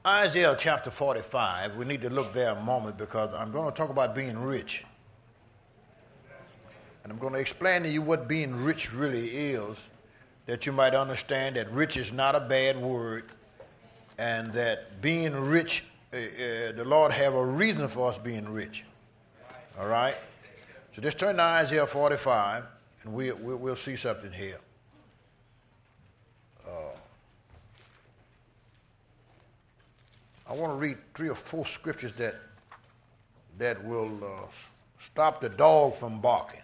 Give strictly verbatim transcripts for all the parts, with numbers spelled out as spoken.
Isaiah chapter forty-five, we need to look there a moment because I'm going to talk about being rich. And I'm going to explain to you what being rich really is, that you might understand that rich is not a bad word, and that being rich, uh, uh, the Lord have a reason for us being rich. All right? So just turn to Isaiah forty-five, and we, we, we'll see something here. Uh, I want to read three or four scriptures that that will uh, stop the dog from barking.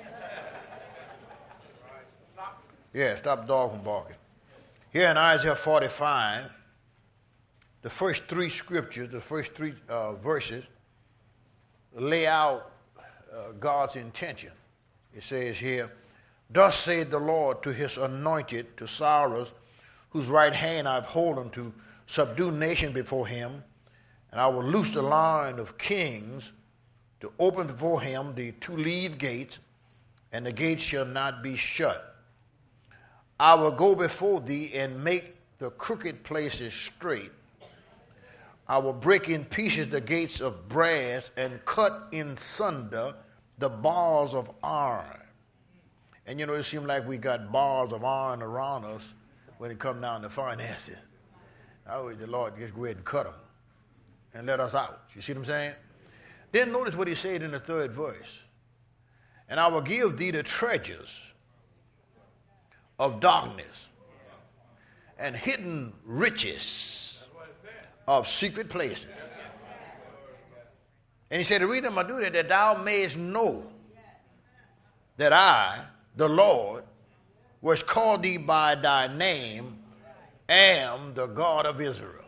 Yeah, stop the dog from barking. Here in Isaiah forty-five, the first three scriptures, the first three uh, verses, lay out uh, God's intention. It says here, "Thus saith the Lord to his anointed, to Cyrus, whose right hand I've holden to subdue nation before him, and I will loose the line of kings, to open before him the two-leaved gates, and the gates shall not be shut. I will go before thee and make the crooked places straight. I will break in pieces the gates of brass and cut in sunder the bars of iron." And you know, it seems like we got bars of iron around us when it comes down to finances. I wish the Lord just go ahead and cut them and let us out. You see what I'm saying? Then notice what he said in the third verse. "And I will give thee the treasures of darkness and hidden riches of secret places." And he said, "The reason I'm going to do that, that thou mayest know that I, the Lord, which called thee by thy name, am the God of Israel."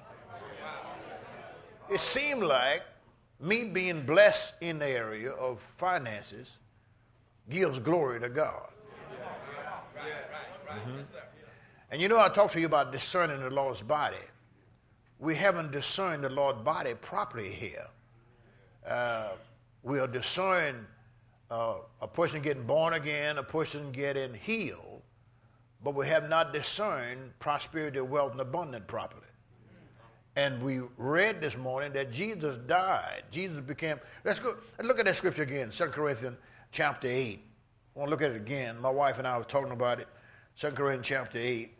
It seemed like me being blessed in the area of finances gives glory to God. Mm-hmm. And you know, I talked to you about discerning the Lord's body. We haven't discerned the Lord's body properly here. Uh, we'll discern uh, a person getting born again, a person getting healed, but we have not discerned prosperity, wealth, and abundance properly. And we read this morning that Jesus died. Jesus became, let's go, let's look at that scripture again, Second Corinthians chapter eight. I want to look at it again. My wife and I were talking about it. Second Corinthians chapter eight.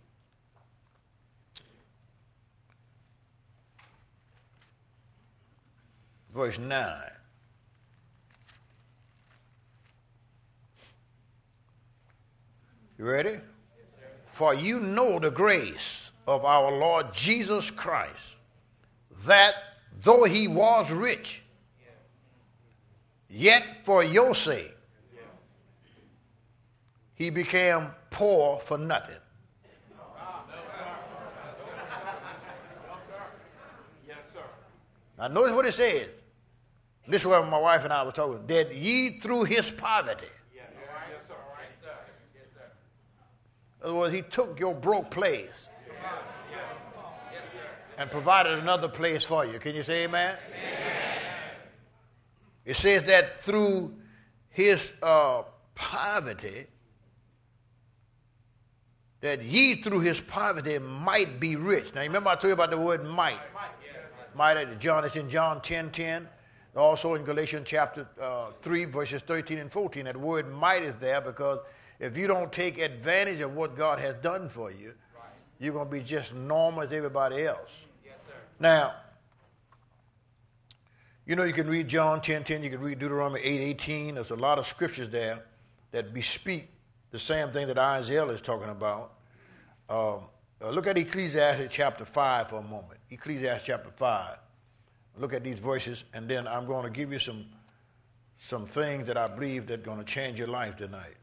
Verse nine. You ready? Yes, sir. "For you know the grace of our Lord Jesus Christ, that though he was rich, yet for your sake he became poor for nothing." Now notice what it says. This is what my wife and I were talking. "That ye through his poverty." Yes, sir. In other words, he took your broke place and provided another place for you. Can you say amen? Amen. It says that through his uh, poverty, that ye through his poverty might be rich. Now, remember I told you about the word might. Might, John, it's in John ten ten. Also in Galatians chapter uh, three, verses thirteen and fourteen. That word might is there because if you don't take advantage of what God has done for you, you're going to be just normal as everybody else. Yes, sir. Now, you know, you can read John ten ten, you can read Deuteronomy eight eighteen. There's a lot of scriptures there that bespeak the same thing that Isaiah is talking about. Um, uh, look at Ecclesiastes chapter five for a moment. Ecclesiastes chapter five. Look at these verses, and then I'm going to give you some, some things that I believe that are going to change your life tonight.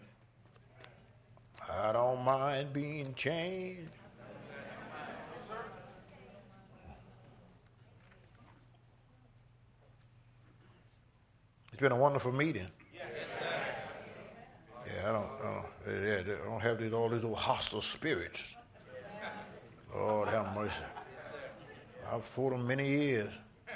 I don't mind being changed. It's been a wonderful meeting. Yes, yeah, I don't, I don't, yeah, I don't have these, all these old hostile spirits. Lord have mercy. I've fought them many years.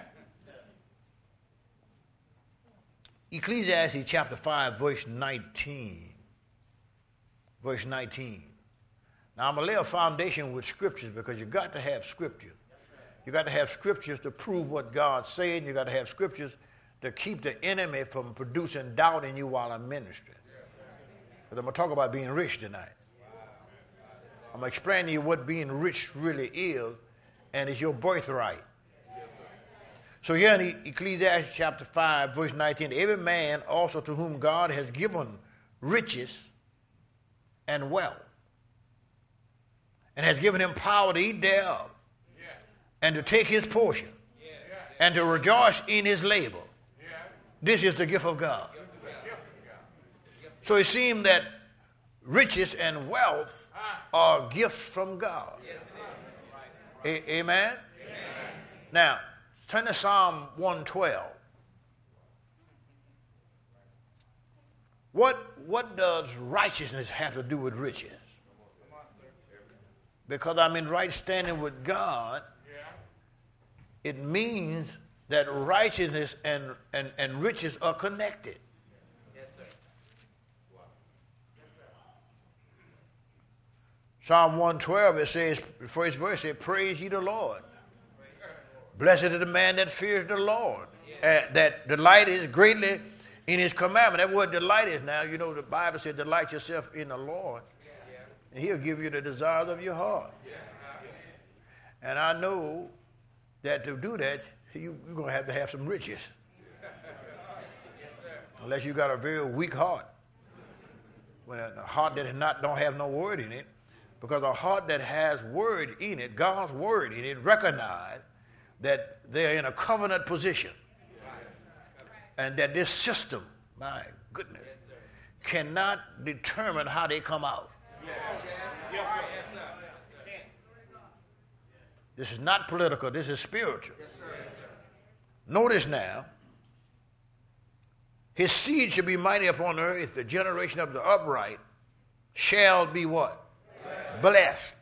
Ecclesiastes chapter five, verse nineteen. Verse nineteen. Now, I'm going to lay a foundation with scriptures because you got to have scripture. You got to have scriptures to prove what God's saying. You got to have scriptures to keep the enemy from producing doubt in you while I'm ministering. Because I'm going to talk about being rich tonight. I'm going to explain to you what being rich really is, and it's your birthright. So here in Ecclesiastes chapter five, verse nineteen, every man also to whom God has given riches and wealth, and has given him power to eat thereof, yeah. and to take his portion, yeah. and to rejoice in his labor. Yeah. This is the gift of God. So it seems that riches and wealth are gifts from God. A- amen? Amen? Now, turn to Psalm one twelve. What, what does righteousness have to do with riches? Because I'm in right standing with God, it means that righteousness and, and, and riches are connected. Yes, sir. Psalm one twelve, it says, the first verse says, praise ye the Lord. Blessed is the man that fears the Lord, uh, that delighteth greatly in his commandment. That word delight is now, you know, the Bible said, delight yourself in the Lord, and he'll give you the desires of your heart. And I know that to do that, you, you're going to have to have some riches. Unless you got a very weak heart. When a heart that is not, don't have no word in it. Because a heart that has word in it, God's word in it, recognize that they're in a covenant position. And that this system, my goodness, cannot determine how they come out. Yes, sir. This is not political, this is spiritual. Yes, sir. Yes, sir. Notice now, his seed shall be mighty upon the earth, the generation of the upright shall be what? Blessed. Blessed.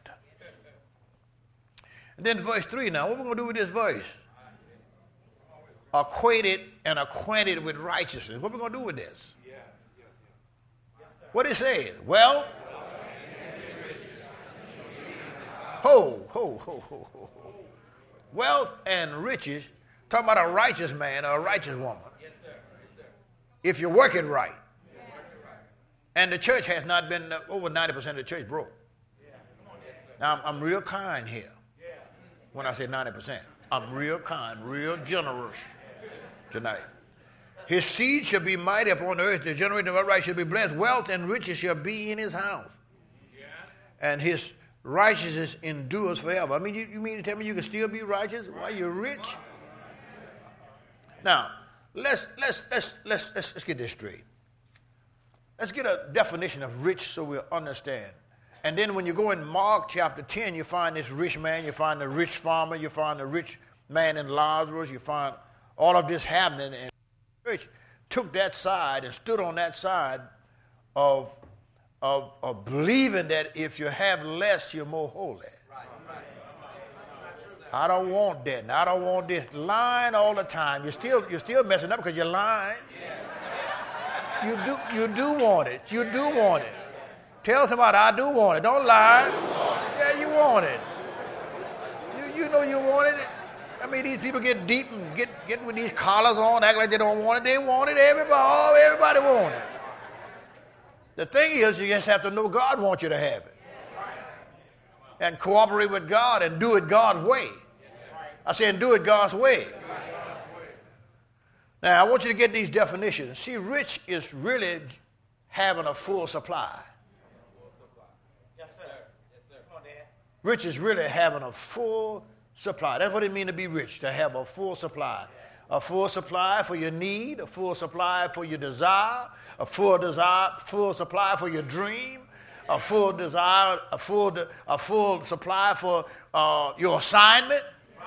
And then verse three now, what are we going to do with this verse? Acquainted and acquainted with righteousness. What are we going to do with this? What it says? Well, ho, ho, ho, ho, ho. Wealth and riches, talking about a righteous man or a righteous woman. Yes, sir. Yes, sir. If you work it right. Yes. And the church has not been, uh, over ninety percent of the church broke. Yeah. Yes, now, I'm, I'm real kind here. Yeah. When I say ninety percent. I'm real kind, real generous tonight. His seed shall be mighty upon the earth. The generation of upright shall be blessed. Wealth and riches shall be in his house. Yeah. And his righteousness endures forever. I mean, you, you mean to tell me you can still be righteous while you're rich? Now, let's let's let's let's let's, let's get this straight. Let's get a definition of rich so we'll understand. And then when you go in Mark chapter ten, you find this rich man, you find the rich farmer, you find the rich man in Lazarus, you find all of this happening. And the church took that side and stood on that side of Of, of believing that if you have less, you're more holy. I don't want that. I don't want this lying all the time. You're still you're still messing up because you're lying. You do you do want it. You do want it. Tell somebody I do want it. Don't lie. Yeah, you want it. You you know you wanted it. I mean, these people get deep and get get with these collars on, act like they don't want it. They want it. Everybody, oh, everybody want it. The thing is, you just have to know God wants you to have it. And cooperate with God and do it God's way. I said, do it God's way. Now, I want you to get these definitions. See, rich is really having a full supply. Yes, sir. Yes, sir. Come on, Dad. Rich is really having a full supply. That's what it means to be rich, to have a full supply. A full supply for your need, a full supply for your desire, a full desire, full supply for your dream, a full desire, a full, a full supply for uh, your assignment.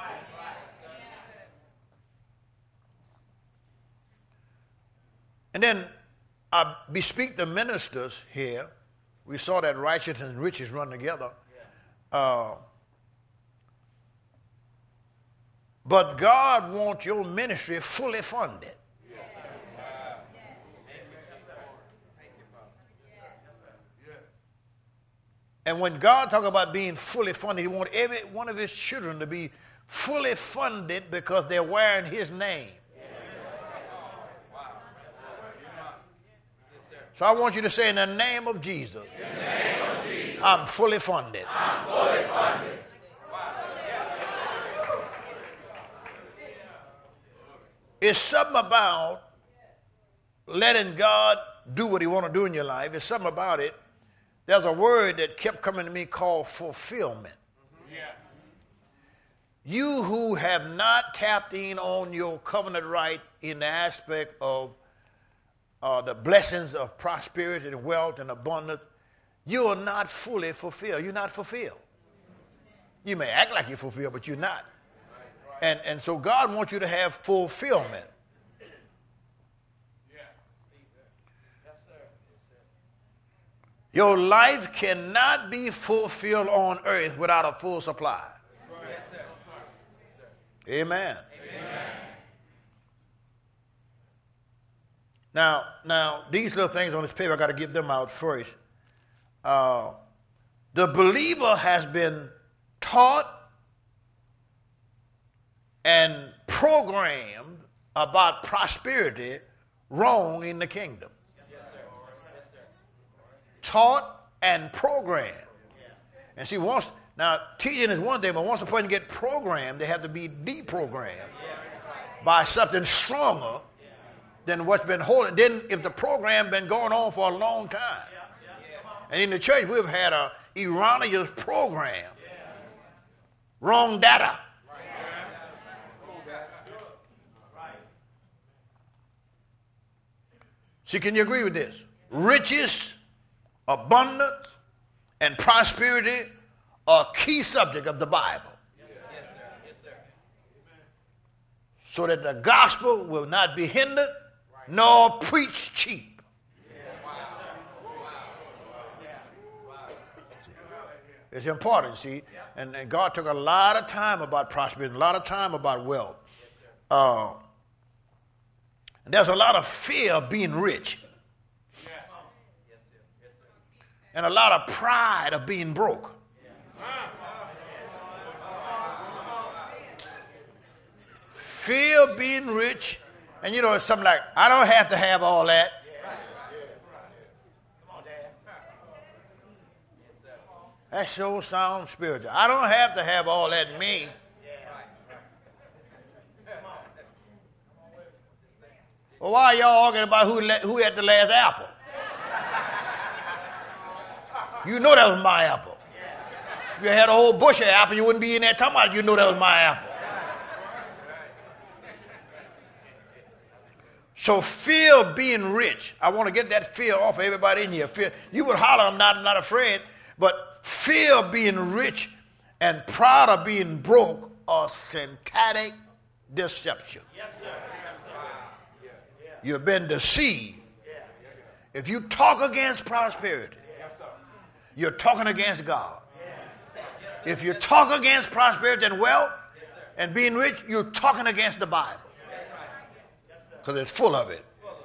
And then I bespeak the ministers here. We saw that righteousness and riches run together. Uh, but God wants your ministry fully funded. And when God talks about being fully funded, he wants every one of his children to be fully funded because they're wearing his name. So I want you to say, in the name of Jesus, in the name of Jesus, I'm fully funded. I'm fully funded. It's something about letting God do what he want to do in your life. It's something about it. There's a word that kept coming to me called fulfillment. Mm-hmm. Yeah. You who have not tapped in on your covenant right in the aspect of uh, the blessings of prosperity and wealth and abundance, you are not fully fulfilled. You're not fulfilled. You may act like you're fulfilled, but you're not. And, and so God wants you to have fulfillment. Your life cannot be fulfilled on earth without a full supply. Amen. Amen. Now, now, these little things on this paper, I got to get them out first. Uh, the believer has been taught and programmed about prosperity wrong in the kingdom. Yes, sir. Yes, sir. Taught and programmed. Yeah. And see, once, now teaching is one thing, but once a person gets programmed, they have to be deprogrammed yeah. by something stronger yeah. than what's been holding. Then if the program been going on for a long time. Yeah. Yeah. And in the church, we've had a erroneous program. Yeah. Wrong data. See, can you agree with this? Riches, abundance, and prosperity are a key subject of the Bible. Yes, sir. Yes, sir. Yes, sir. So that the gospel will not be hindered, nor preached cheap. It's important, see. And, and God took a lot of time about prosperity, a lot of time about wealth. Uh, And there's a lot of fear of being rich. Yeah. And a lot of pride of being broke. Fear of being rich. And you know, it's something like, I don't have to have all that. That sure sounds spiritual. I don't have to have all that in me. Well, why are y'all arguing about who, who had the last apple? You know that was my apple. If you had a whole bush of apple, you wouldn't be in there talking about it. You know that was my apple. So fear of being rich. I want to get that fear off of everybody in here. Fear. You would holler, I'm not, I'm not afraid. But fear of being rich and proud of being broke are synthetic deception. Yes, sir. You've been deceived. If you talk against prosperity, you're talking against God. If you talk against prosperity and wealth and being rich, you're talking against the Bible. Because it's full of it.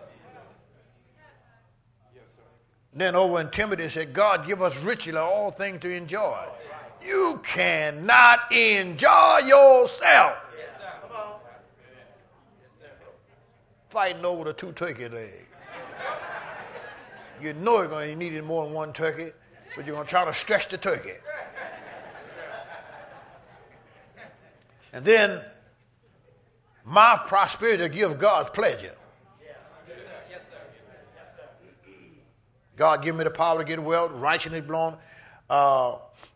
Then over in Timothy it said, God give us richly all things to enjoy. You cannot enjoy yourself fighting over the two turkey legs. You know you're going to need more than one turkey, but you're going to try to stretch the turkey. And then my prosperity gives God's pleasure. God give me the power to get wealth, righteousness belong. Uh,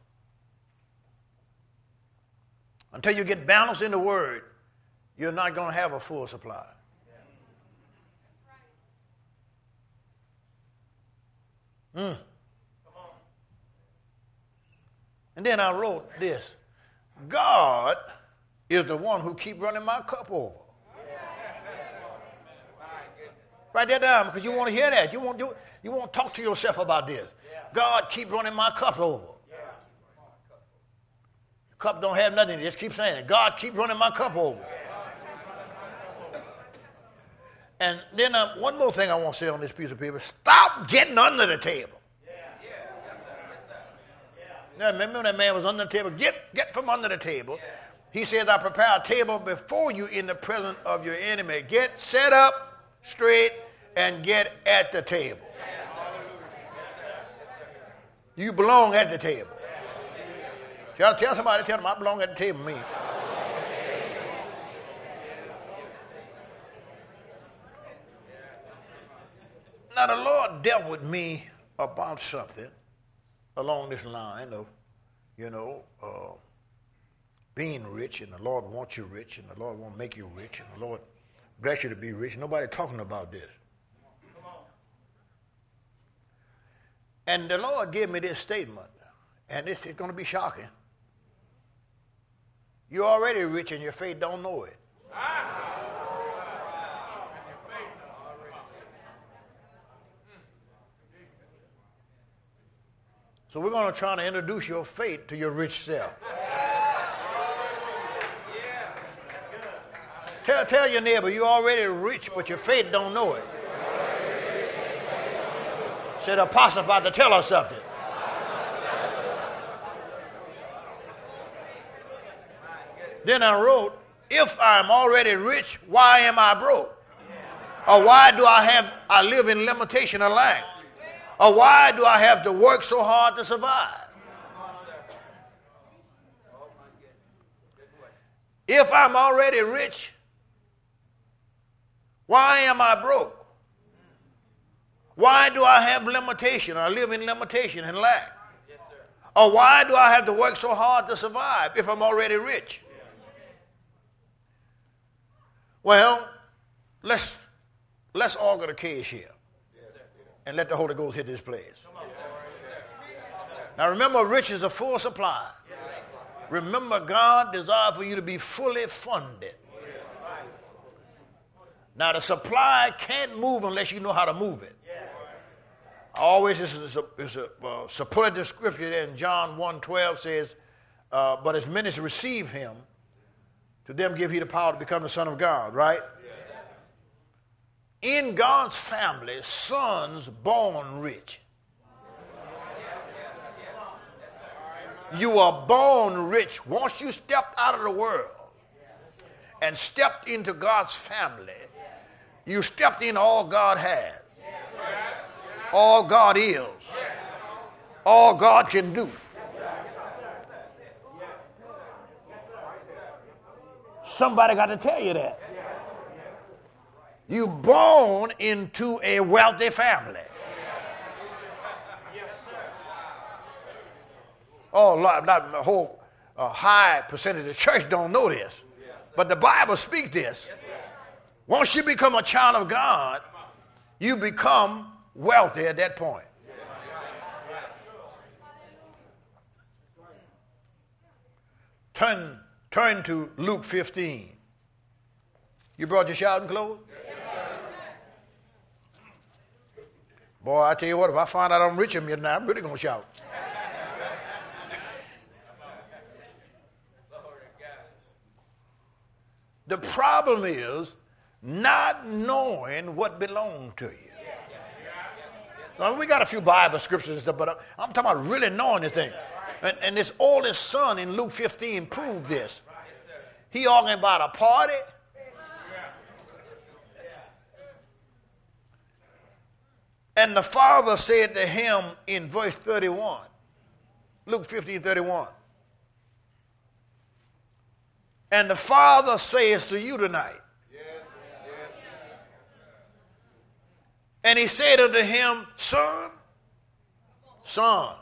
until you get balance in the word, you're not going to have a full supply. Mm. And then I wrote this. God is the one who keep running my cup over. Write that down because you want to hear that. You want to, you want to talk to yourself about this. God keep running my cup over. The cup don't have nothing. Just keep saying it. God keep running my cup over. And then uh, one more thing I want to say on this piece of paper. Stop getting under the table. Yeah. Yeah. Yes, sir. Yes, sir. Yeah. Now, remember when that man was under the table? Get, get from under the table. Yeah. He says, I prepare a table before you in the presence of your enemy. Get set up straight and get at the table. You belong at the table. Tell, tell somebody, tell them I belong at the table, me. Now the Lord dealt with me about something along this line of, you know, uh, being rich, and the Lord wants you rich, and the Lord wants to make you rich, and the Lord bless you to be rich. Nobody talking about this. And the Lord gave me this statement, and it's, it's going to be shocking. You're already rich, and your faith don't know it. So we're going to try to introduce your faith to your rich self. Tell, tell your neighbor, you're already rich, but your faith don't know it. Said the apostle about to tell us something. Then I wrote, if I'm already rich, why am I broke? Or why do I have, I live in limitation of lack? Or why do I have to work so hard to survive? If I'm already rich, why am I broke? Why do I have limitation? I live in limitation and lack. Yes, sir. Or why do I have to work so hard to survive if I'm already rich? Yeah. Well, let's let's argue the case here. Yes, and let the Holy Ghost hit this place. Yes, now remember, riches is a full supply. Yes, remember, God desires for you to be fully funded. Now, the supply can't move unless you know how to move it. Yeah. Always, this is a, it's a uh, superlative scripture there in John one twelve says, uh, but as many as receive him, to them give he the power to become the Son of God, right? Yeah. In God's family, sons born rich. You are born rich. Once you stepped out of the world and stepped into God's family, you stepped in all God has, all God is, all God can do. Somebody got to tell you that. You born into a wealthy family. Oh, not, not the whole uh, high percentage of the church don't know this, but the Bible speaks this. Once you become a child of God, you become wealthy at that point. Turn, turn to Luke fifteen. You brought your shouting clothes? Boy, I tell you what, if I find out I'm rich in here tonight, I'm really going to shout. The problem is not knowing what belongs to you. Now, we got a few Bible scriptures and stuff, but I'm, I'm talking about really knowing this thing. And, and this oldest son in Luke fifteen proved this. He talking about a party. And the father said to him in verse thirty-one, Luke fifteen thirty-one, and the father says to you tonight, and he said unto him, son, son.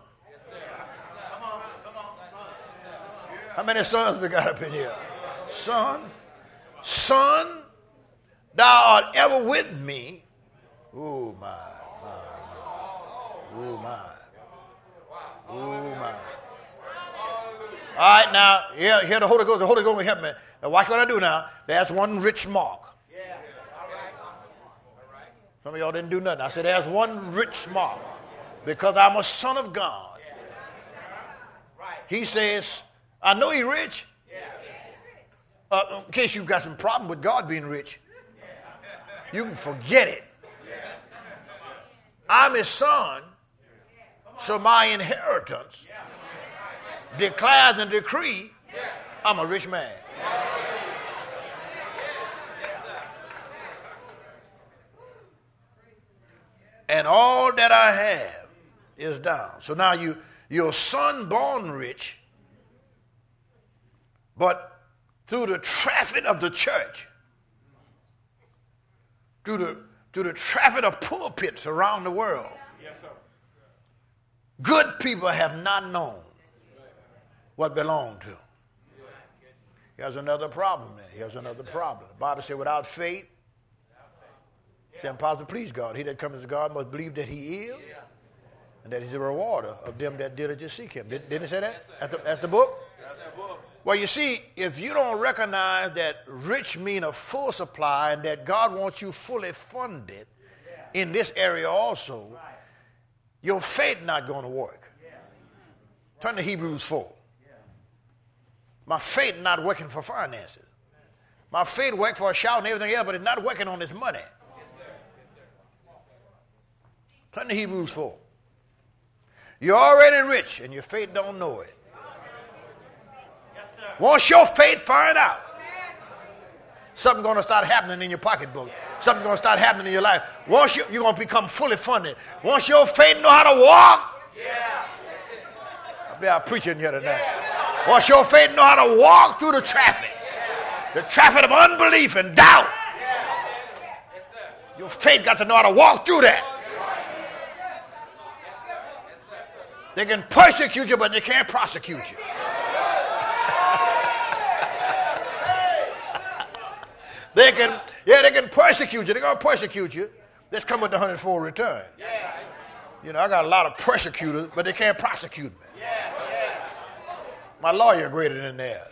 How many sons we got up in here? Son, son, thou art ever with me. Oh, my, my, my. Oh, my. Oh, my. All right, now, here, here the Holy Ghost, the Holy Ghost will help me. Now, watch what I do now. That's one rich mark. Some of y'all didn't do nothing. I said, there's one rich mark. Because I'm a son of God. He says, I know he's rich. Uh, in case you've got some problem with God being rich, you can forget it. I'm his son, so my inheritance declares and decree I'm a rich man. And all that I have is down. So now you, your son born rich, but through the traffic of the church, through the, through the traffic of pulpits around the world, yes, sir, good people have not known what belonged to them. Here's another problem there. Here's another problem. The Bible said without faith, it's impossible to please God. He that cometh to God must believe that he is, and that he's a rewarder of them that diligently seek him. Did, didn't it say that? That's the, that's the book? Well, you see, if you don't recognize that rich mean a full supply and that God wants you fully funded in this area also, your faith not going to work. Turn to Hebrews four. My faith not working for finances. My faith work for a shout and everything else, but it's not working on this money. Turn to Hebrews four. You're already rich and your faith don't know it. Once your faith find out, something's going to start happening in your pocketbook. Something's going to start happening in your life. Once you, you're going to become fully funded. Once your faith know how to walk, I believe I'm preaching here tonight. Once your faith know how to walk through the traffic, the traffic of unbelief and doubt, your faith got to know how to walk through that. They can persecute you, but they can't prosecute you. They can, yeah, they can persecute you. They're going to persecute you. Let's come with the one hundred four return. You know, I got a lot of persecutors, but they can't prosecute me. My lawyer greater than that.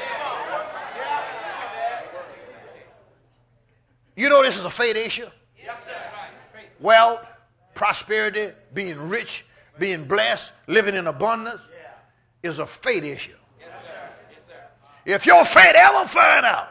You know this is a faith issue? Wealth, prosperity, being rich, being blessed, living in abundance is a faith issue. If your faith ever find out,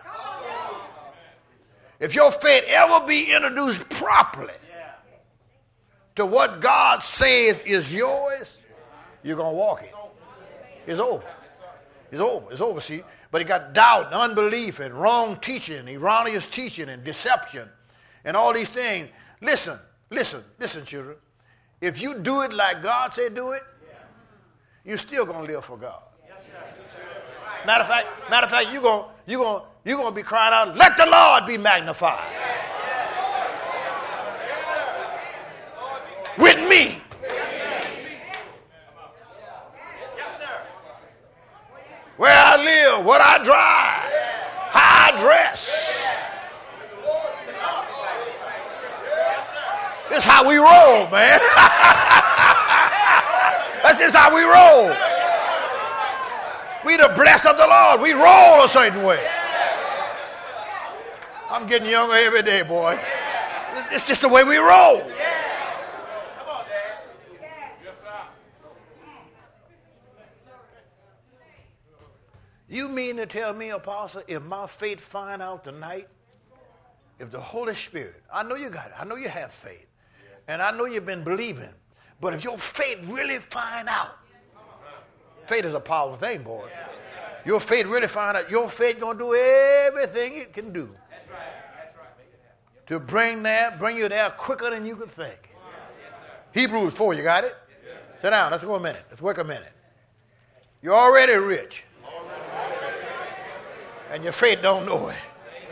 if your faith ever be introduced properly to what God says is yours, you're going to walk it. It's over. It's over. It's over, see? But it got doubt and unbelief and wrong teaching, erroneous teaching and deception and all these things. Listen, listen, listen, children. If you do it like God said do it, you're still going to live for God. Matter of fact, matter of fact, you're going you're going you're going to be crying out, let the Lord be magnified. With me. Where I live, what I drive, how I dress. This is how we roll, man. That's just how we roll. We the blessed of the Lord. We roll a certain way. I'm getting younger every day, boy. It's just the way we roll. You mean to tell me, Apostle, if my faith find out tonight, if the Holy Spirit, I know you got it. I know you have faith. And I know you've been believing. But if your faith really find out, faith is a powerful thing, boy. Your faith really find out, your faith going to do everything it can do to bring there, bring you there quicker than you can think. Hebrews four, you got it? Sit down. Let's go a minute. Let's work a minute. You're already rich. And your faith don't know it.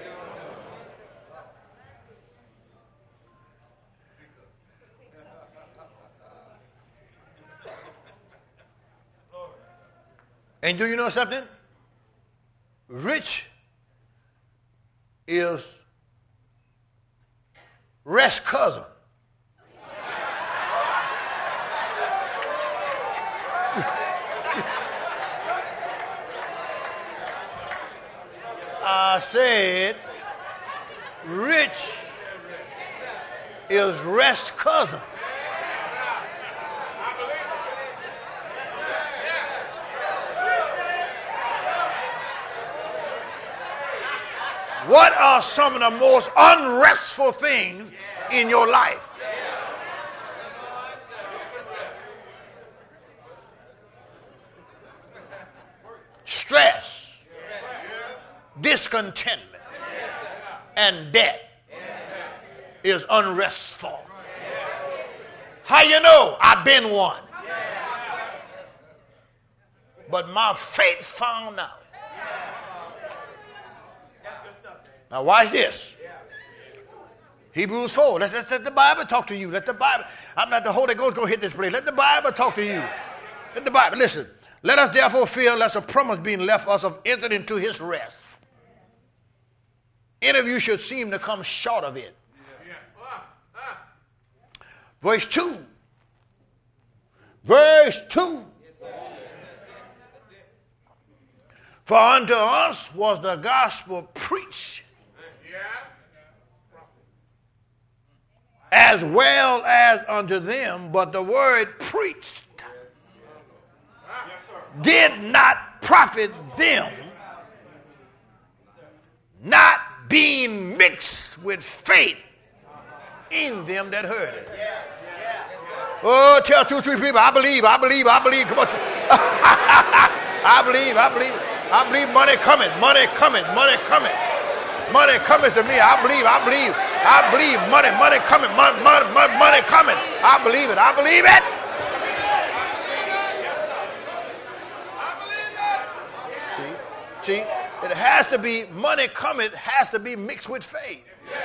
And do you know something? Rich is rest cousin. I said, rich is rest cousin. What are some of the most unrestful things in your life? Stress, discontentment and debt is unrestful. How you know? I've been one. But my faith found out. Now watch this. Hebrews four. Let, let, let the Bible talk to you. Let the Bible. I'm not the Holy Ghost going to hit this place. Let the Bible talk to you. Let the Bible. Listen. Let us therefore fear lest a promise being left us of entering into his rest. Any of you should seem to come short of it. Verse two. Verse two. For unto us was the gospel preached, as well as unto them, but the word preached did not profit them, not being mixed with faith in them that heard it. Oh, tell two, three people, I believe, I believe, I believe. Come on. I believe, I believe. I believe money coming, money coming, money coming. Money coming to me. I believe, I believe. I believe money, money coming, money, money, money, money coming. I believe it, I believe it. See, see, it has to be, money coming has to be mixed with faith.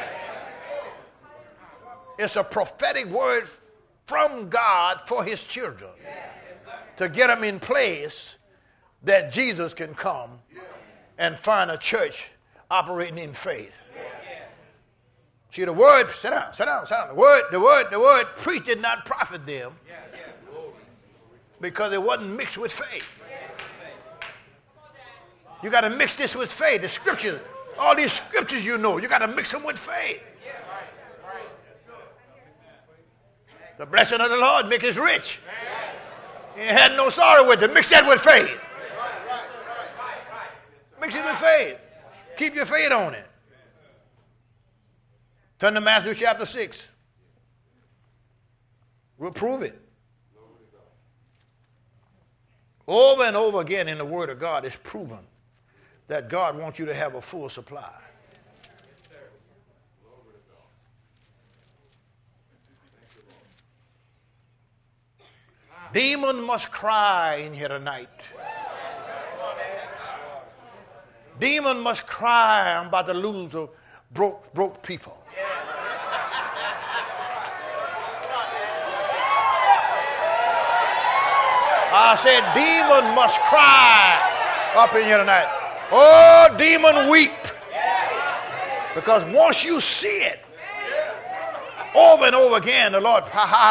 It's a prophetic word from God for his children to get them in place that Jesus can come and find a church operating in faith. See, the word, sit down, sit down, sit down. The word, the word, the word preached did not profit them because it wasn't mixed with faith. You got to mix this with faith. The scriptures, all these scriptures you know, you got to mix them with faith. The blessing of the Lord make us rich. He had no sorrow with it. Mix that with faith. Mix it with faith. Keep your faith on it. Turn to Matthew chapter six. We'll prove it. Over and over again in the Word of God, it's proven that God wants you to have a full supply. Demon must cry in here tonight. Demon must cry, I'm about to lose a broke, broke people. I said demon must cry up in here tonight. Oh, demon weep. Because once you see it, over and over again, the Lord,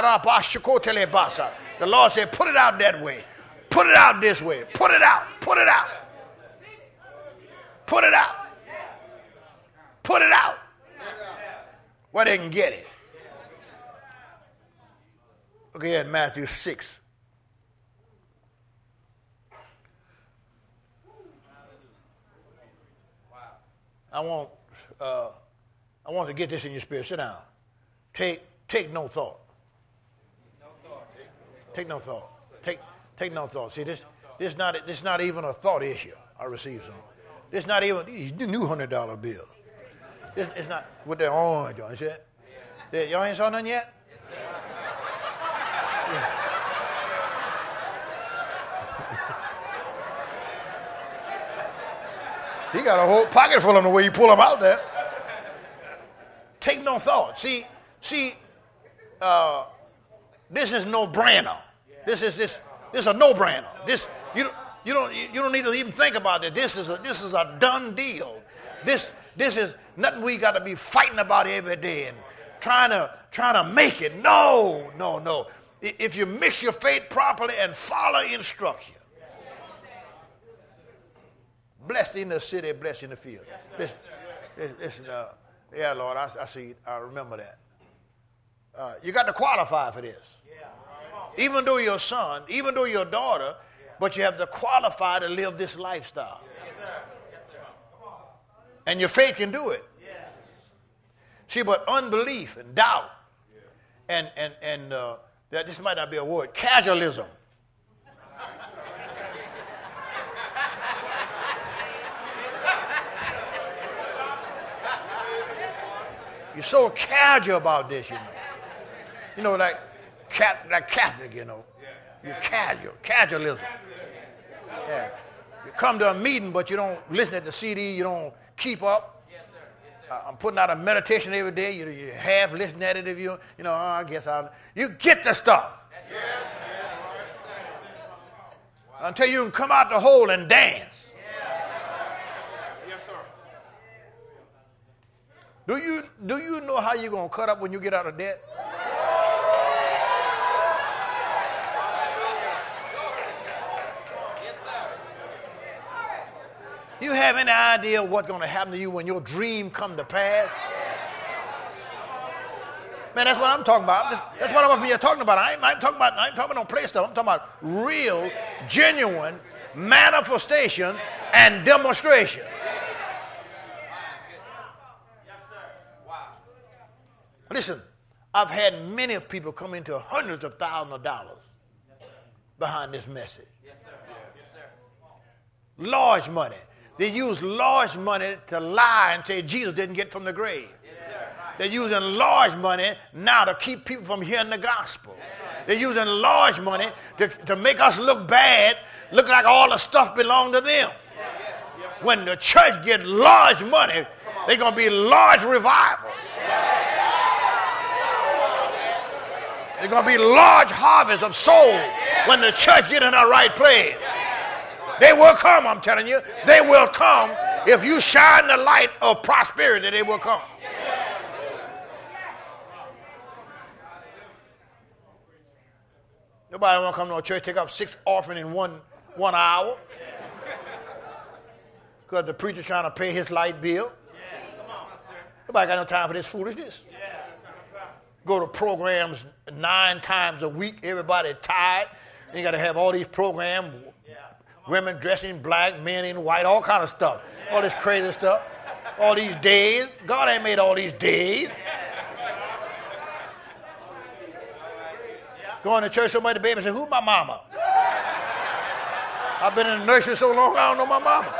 the Lord said, put it out that way. Put it out this way. Put it out. Put it out. Put it out. Put it out. Where they can get it. Look here at Matthew six. I want, uh, I want to get this in your spirit. Sit down. Take, take no thought. Take no thought. Take, take no thought. See, this, this not, this not even a thought issue. I received some. This not even these new hundred dollar bills. This it's not with the orange on. See it? Y'all ain't saw none yet. Yeah. He got a whole pocket full of them the way you pull them out there. Take no thought. See, see, uh, this is no brainer. This is this. This is a no brainer. This you don't you don't you don't need to even think about it. This is a this is a done deal. This this is nothing we got to be fighting about every day and trying to trying to make it. No, no, no. If you mix your faith properly and follow instruction. Blessed in the city, blessed in the field. Listen, listen uh, yeah, Lord, I, I see, I remember that. Uh, you got to qualify for this. Even though you're a son, even though you're a daughter, but you have to qualify to live this lifestyle. And your faith can do it. See, but unbelief and doubt, and and and uh, that this might not be a word, casualism. You're so casual about this, you know. You know, like, cat, like Catholic, you know. You're casual, casualism. Yeah. You come to a meeting, but you don't listen at the C D. You don't keep up. Uh, I'm putting out a meditation every day. You, you half listen at it if you, you know, oh, I guess I'll. You get the stuff. Until you can come out the hole and dance. Do you, do you know how you're going to cut up when you get out of debt? Do you have any idea what's going to happen to you when your dream come to pass? Man, that's what I'm talking about. That's what I'm here talking about. I ain't, I ain't talking about. I ain't talking about no play stuff. I'm talking about real, genuine manifestation and demonstration. Listen, I've had many people come into hundreds of thousands of dollars behind this message. Yes, sir. Yes, sir. Large money. They use large money to lie and say Jesus didn't get from the grave. Yes, sir. They're using large money now to keep people from hearing the gospel. Yes, they're using large money to, to make us look bad, look like all the stuff belongs to them. Yes, when the church gets large money, there's going to be large revivals. There's going to be large harvest of souls when the church get in the right place. They will come, I'm telling you. They will come. If you shine the light of prosperity, they will come. Nobody want to come to a church, take up six offerings in one, one hour. Because the preacher's trying to pay his light bill. Nobody got no time for this foolishness. Go to programs nine times a week. Everybody tired. You got to have all these programs. Women dressed in black, men in white, all kind of stuff. All this crazy stuff. All these days. God ain't made all these days. Going to church, somebody, the baby, say, who's my mama? I've been in the nursery so long, I don't know my mama.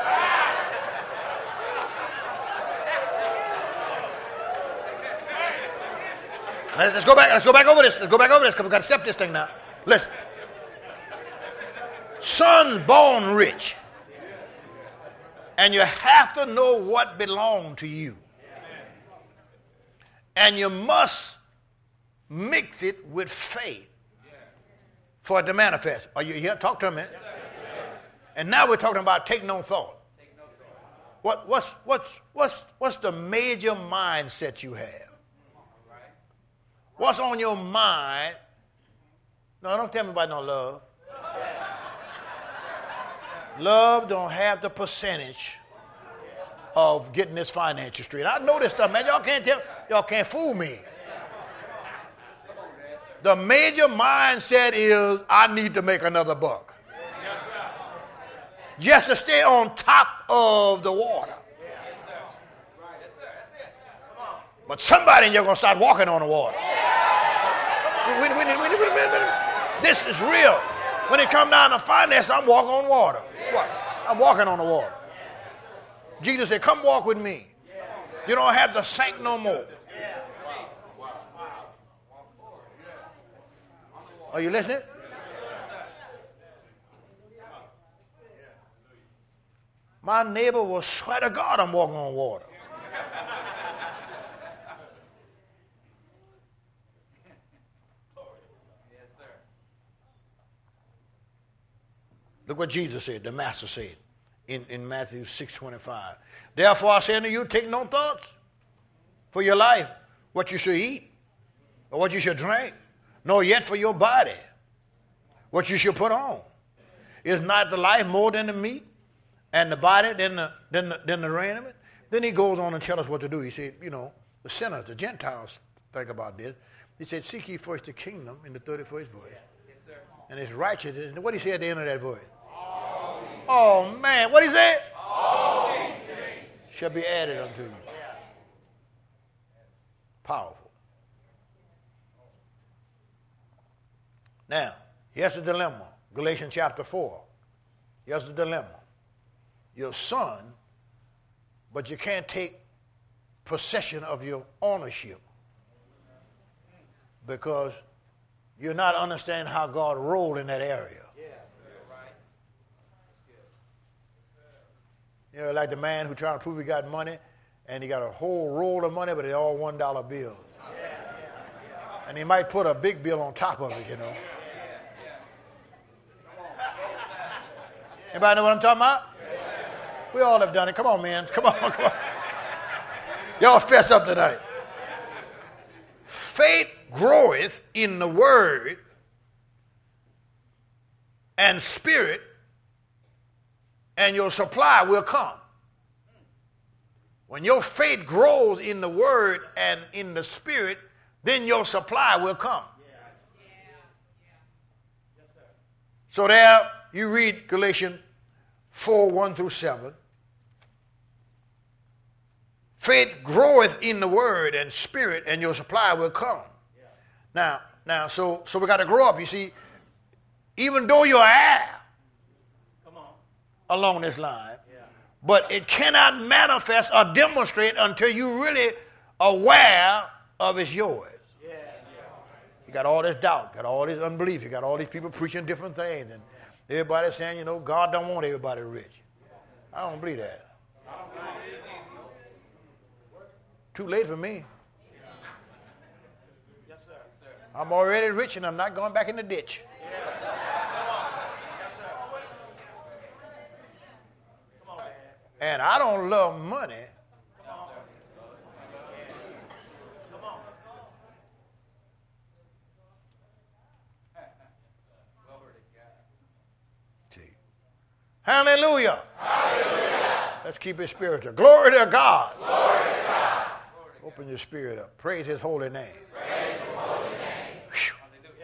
Let's go back. Let's go back over this. Let's go back over this because we've got to step this thing now. Listen. Sons born rich. And you have to know what belongs to you. And you must mix it with faith for it to manifest. Are you here? Talk to me. And now we're talking about take no thought. What, what's, what's, what's, what's the major mindset you have? What's on your mind? No, don't tell me about no love. Love don't have the percentage of getting this financial straight. I know this stuff, man. Y'all can't tell. Y'all can't fool me. The major mindset is I need to make another buck. Just to stay on top of the water. But somebody in you going to start walking on the water. Wait, wait, wait, wait, wait, wait a minute. This is real. When it comes down to finance, I'm walking on water. What? I'm walking on the water. Jesus said, come walk with me. You don't have to sink no more. Are you listening? My neighbor will swear to God I'm walking on water. Look what Jesus said, the Master said in, in Matthew six twenty-five. Therefore I say unto you, take no thoughts for your life, what you should eat, or what you should drink, nor yet for your body, what you should put on. Is not the life more than the meat, and the body than the, than the, than the raiment? Then he goes on and tells us what to do. He said, you know, the sinners, the Gentiles think about this. He said, seek ye first the kingdom in the thirty-first verse. Yes, sir. And his righteousness. And what did he say at the end of that verse? Oh, man. What did he say? All these things shall be added unto you. Powerful. Now, here's the dilemma. Galatians chapter four. Here's the dilemma. You're a son, but you can't take possession of your ownership, because you're not understanding how God rolled in that area. You know, like the man who trying to prove he got money, and he got a whole roll of money, but they're all one dollar bills. And he might put a big bill on top of it, you know. Anybody know what I'm talking about? We all have done it. Come on, man. Come on, come on. Y'all fess up tonight. Faith groweth in the word and spirit, and your supply will come. When your faith grows in the word and in the spirit, then your supply will come. So there you read Galatians four, one through seven. Faith groweth in the word and spirit, and your supply will come. Now, now, so so we got to grow up. You see, even though you're heir along this line, yeah. but it cannot manifest or demonstrate until you're really aware of it's yours. Yeah. Yeah. You got all this doubt, got all this unbelief, you got all these people preaching different things, and everybody saying, you know, God don't want everybody rich. I don't believe that. Too late for me. Yes, sir. I'm already rich and I'm not going back in the ditch. And I don't love money. See. Hallelujah. Hallelujah. Let's keep it spiritual. Glory to God. Glory to God. Open your spirit up. Praise his holy name. Praise his holy name.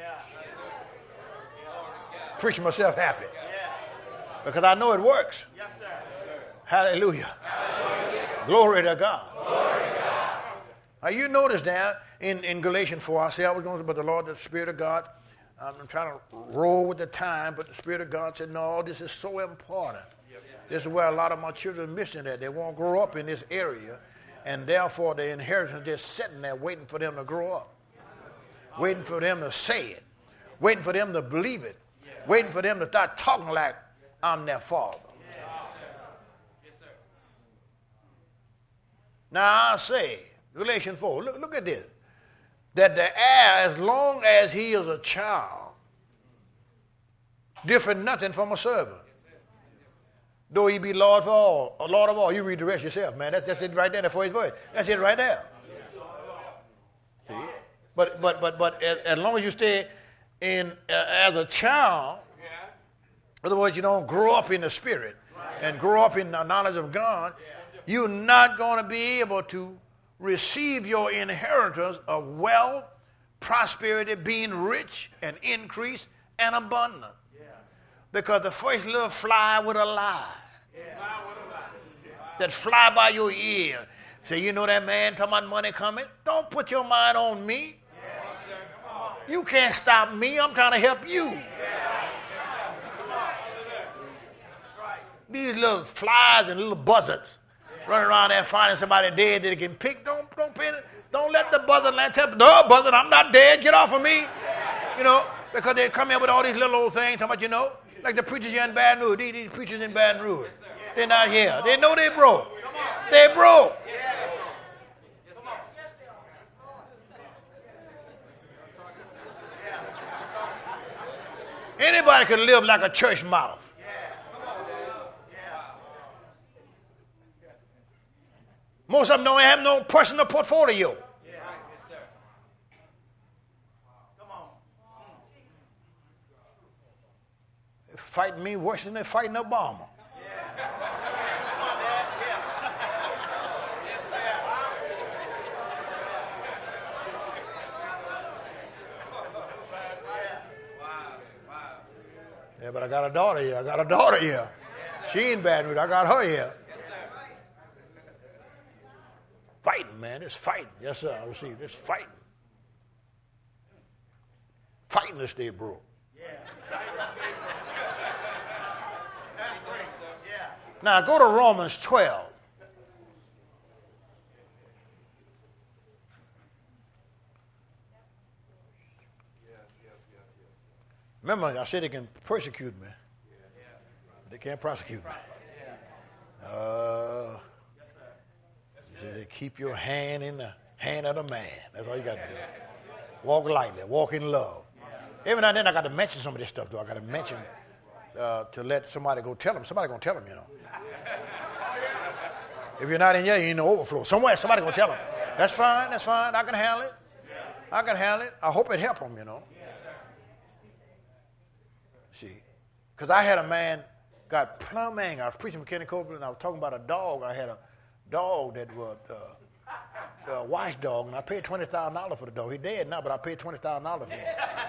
Preaching myself happy. Because I know it works. Yes, sir. Hallelujah. Hallelujah. Glory to God. Glory to God. Now you notice down in, in Galatians four, I say I was going to, but the Lord, the Spirit of God, um, I'm trying to roll with the time, but the Spirit of God said, no, this is so important. Yes. This is where a lot of my children are missing that. They won't grow up in this area, and therefore the inheritance is just sitting there waiting for them to grow up, waiting for them to say it, waiting for them to believe it, waiting for them to start talking like I'm their father. Now I say, Galatians four, look, look at this, that the heir, as long as he is a child, different nothing from a servant, though he be Lord for all, or Lord of all. You read the rest yourself, man. That's, that's it right there, the first verse. That's it right there. See? But but but but as, as long as you stay in uh, as a child, in other words, you don't grow up in the spirit and grow up in the knowledge of God, you're not going to be able to receive your inheritance of wealth, prosperity, being rich and increase and abundant. Yeah. Because the first little fly with a lie, yeah. that fly by your ear, say, you know that man talking about money coming? Don't put your mind on me. Yeah. You can't stop me. I'm trying to help you. Yeah. These little flies and little buzzards running around there finding somebody dead that they can pick. Don't don't pay it. Don't let the buzzard land tell no buzzard, I'm not dead. Get off of me. You know, because they come here with all these little old things. Talking about, you know, like the preachers here in Baton Rouge. These, these preachers in Baton Rouge. They're not here. They know they broke. They broke. Anybody can live like a church mouse. Most of them don't have no personal portfolio. Yeah. Yes, sir. Come on. They're fighting me worse than they're fighting Obama. Yeah. Come on, Dad. Yeah. Yes, sir. Yeah, but I got a daughter here. I got a daughter here. Yes, she in Baton Rouge. I got her here. Fighting, man. It's fighting. Yes, sir. I see. It's fighting. Fighting to stay broke. Yeah. Now, go to Romans twelve. Remember, I said they can persecute me. They can't prosecute me. Uh, he says, keep your hand in the hand of the man. That's all you got to do. Walk lightly. Walk in love. Every now and then I got to mention some of this stuff, though. I got to mention uh, to let somebody go tell them. Somebody going to tell them, you know. If you're not in here, you're in the overflow. Somewhere, somebody going to tell them. That's fine. That's fine. I can handle it. I can handle it. I hope it help them, you know. See, because I had a man got plumb angry. I was preaching for Kenny Copeland, and I was talking about a dog. I had a dog that was uh, a watchdog, and I paid twenty thousand dollars for the dog. He's dead now, but I paid twenty thousand dollars for him.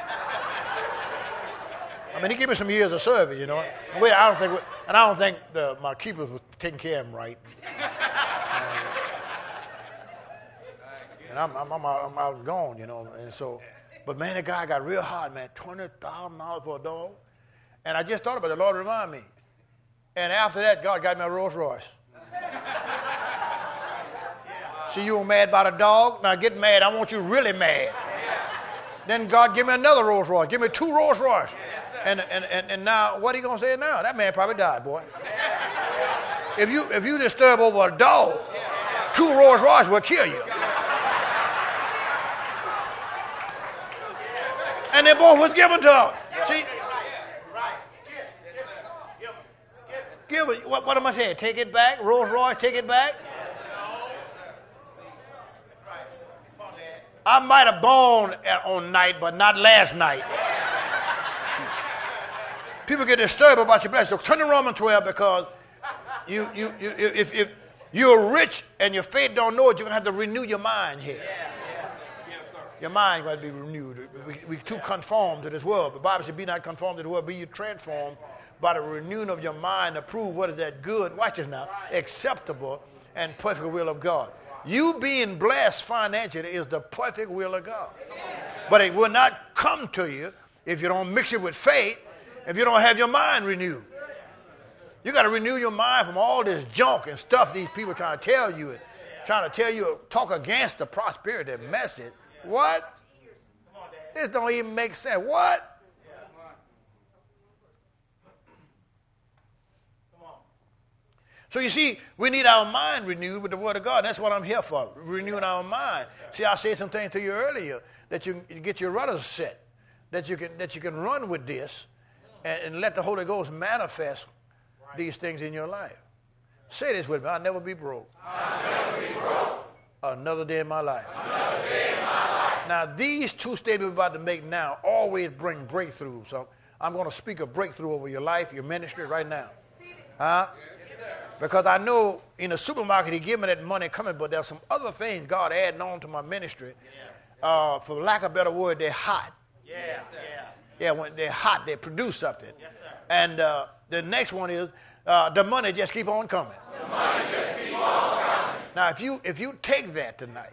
I mean, he gave me some years of service, you know. And we, I don't think, we, and I don't think the, my keepers was taking care of him right. And I'm, I'm, I'm, out, I'm out and gone, you know. And so, but man, the guy got real hard, man. twenty thousand dollars for a dog. And I just thought about it. The Lord reminded me. And after that, God got me a Rolls Royce. See, you were mad about a dog? Now get mad. I want you really mad. Then God give me another Rolls Royce. Give me two Rolls Royce. And, and, and, and now, what are you going to say now? That man probably died, boy. If you, if you disturb over a dog, two Rolls Royce will kill you. And they both was given to us. See? Give it. What, what am I saying? Take it back? Rolls Royce, take it back? I might have born on night, but not last night. People get disturbed about your blessing. So turn to Romans twelve, because you, you, you, if, if you're rich and your faith don't know it, you're going to have to renew your mind here. Your mind going to be renewed. We, we too conformed to this world. The Bible says, be not conformed to the world, be you transformed by the renewing of your mind to prove what is that good, watch this now, acceptable and perfect will of God. You being blessed financially is the perfect will of God. But it will not come to you if you don't mix it with faith, if you don't have your mind renewed. You got to renew your mind from all this junk and stuff these people are trying to tell you, and trying to tell you, talk against the prosperity message. What? This don't even make sense. What? So you see, we need our mind renewed with the Word of God. That's what I'm here for, renewing our mind. See, I said some things to you earlier, that you, you get your rudders set, that you can that you can run with this, and, and let the Holy Ghost manifest these things in your life. Say this with me: I'll never be broke. I'll never be broke. Another day in my life. Another day in my life. Now, these two statements we're about to make now always bring breakthrough. So I'm going to speak a breakthrough over your life, your ministry right now. Huh? Because I know in the supermarket he gave me that money coming, but there's some other things God adding on to my ministry. Uh, for lack of a better word, they're hot. Yeah, yeah. Yeah, when they're hot, they produce something. Yes, sir. And uh, the next one is uh, the money just keep on coming. The money just keep on coming. Now, if you if you take that tonight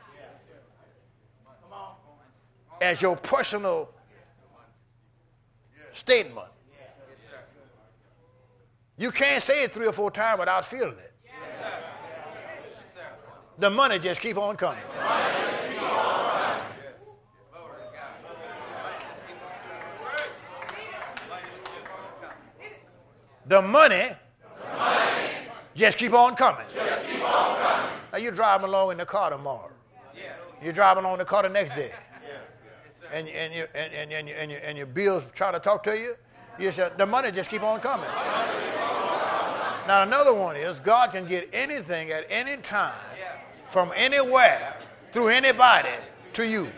as your personal statement, you can't say it three or four times without feeling it. Yes, sir. Yes, sir. The money just keep on coming. The money just keep on coming. The money, the money just keep on coming. Just keep on coming. Now you're driving along in the car tomorrow. Yeah. You're driving along in the car the next day. And, and, you, and, and, and, you, and, you, and your bills try to talk to you. You say, the money just keep on coming. Now another one is God can get anything at any time from anywhere through anybody to you.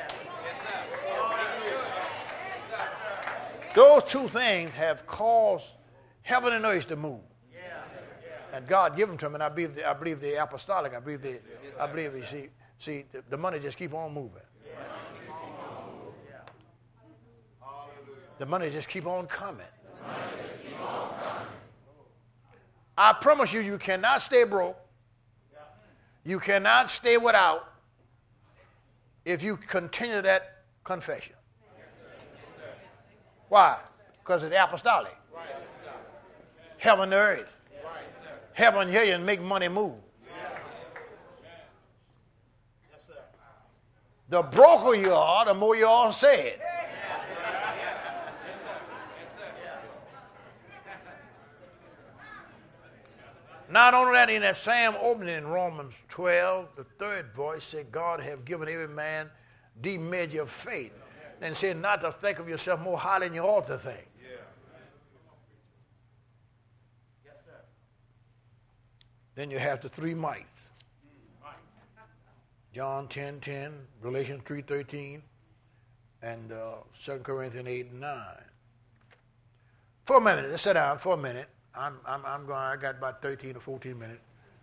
Those two things have caused heaven and earth to move. And God give them to them, and I believe the, I believe the apostolic. I believe the I believe the, see see the, the money just keep on moving. The money just keep on coming. Keep on coming. I promise you, you cannot stay broke. You cannot stay without if you continue that confession. Why? Because it's apostolic. Heaven and earth. Heaven hear you and make money move. The broker you are, the more you all say it. Not only that, in that same opening in Romans twelve, the third voice said, God have given every man the measure of faith. And said not to think of yourself more highly than you ought to think. Yeah. Yes, sir. Then you have the three mights. John ten ten, Galatians three thirteen, and uh, Second Corinthians eight and nine. For a minute, let's sit down for a minute. I'm, I'm, I'm going, I got about thirteen or fourteen minutes.